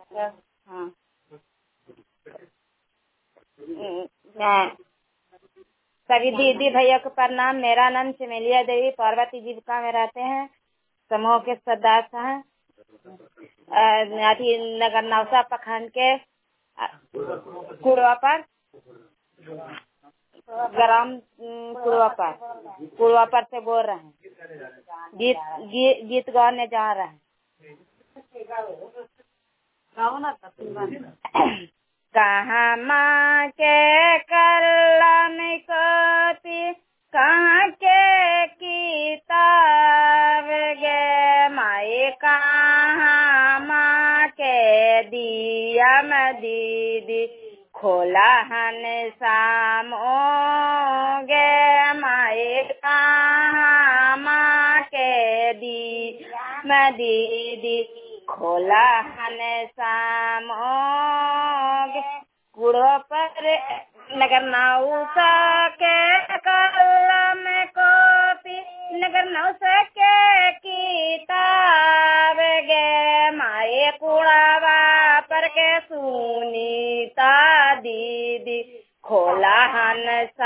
हाँ मैं सभी दीदी भैया को प्रणाम। मेरा नाम चमेलिया देवी पार्वती जीविका में रहते हैं, समूह के सदस्य हैं। नगर नौसा प्रखंड के कुड़वा पर ग्राम कुड़वा पर से बोल रहे हैं। गीत गाने जा रहे हैं। कहाँ माँ के कलम कॉपी, कहाँ के किताब गे माई, कहाँ माँ के दिया में दीदी खोला हन सामो गे माई, कहाँ माँ के दिया में दीदी खोला हन सामोगे। कुड़वा पर नगर नौसा के कलम कॉपी, नगर नौसा के किताब गे माए, कुड़वा पर के सुनीता दीदी खोला हन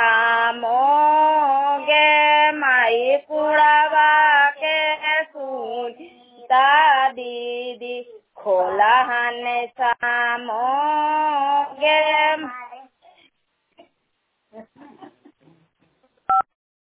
सामोगे माई, कुड़वा के सुनीता दीदी खोला हन सामोगे।